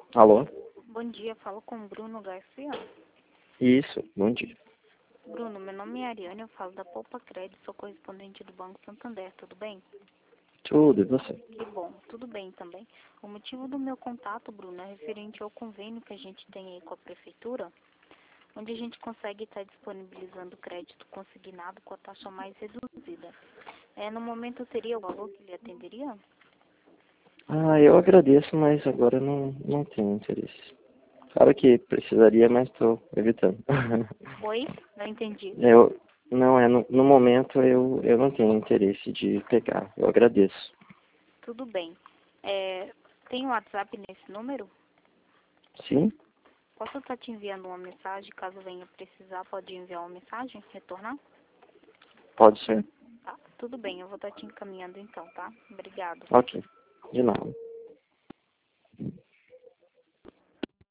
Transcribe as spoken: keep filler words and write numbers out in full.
Alô? Bom dia, falo com o Bruno Garcia. Isso, bom dia. Bruno, meu nome é Ariane, eu falo da Poupa Crédito, sou correspondente do Banco Santander, tudo bem? Tudo, e você? Que bom, tudo bem também. O motivo do meu contato, Bruno, é referente ao convênio que a gente tem aí com a Prefeitura, onde a gente consegue estar disponibilizando crédito consignado com a taxa mais reduzida. É, no momento teria o valor que lhe atenderia? Ah, eu agradeço, mas agora não, não tenho interesse. Claro que precisaria, mas estou evitando. Oi? Não entendi. eu, não, é, no, no momento eu, eu não tenho interesse de pegar. Eu agradeço. Tudo bem. É, tem o WhatsApp nesse número? Sim? Posso estar te enviando uma mensagem, caso venha precisar, pode enviar uma mensagem, retornar? Pode ser? Tá, tudo bem, eu vou estar te encaminhando então, tá? Obrigado. Ok. De nada.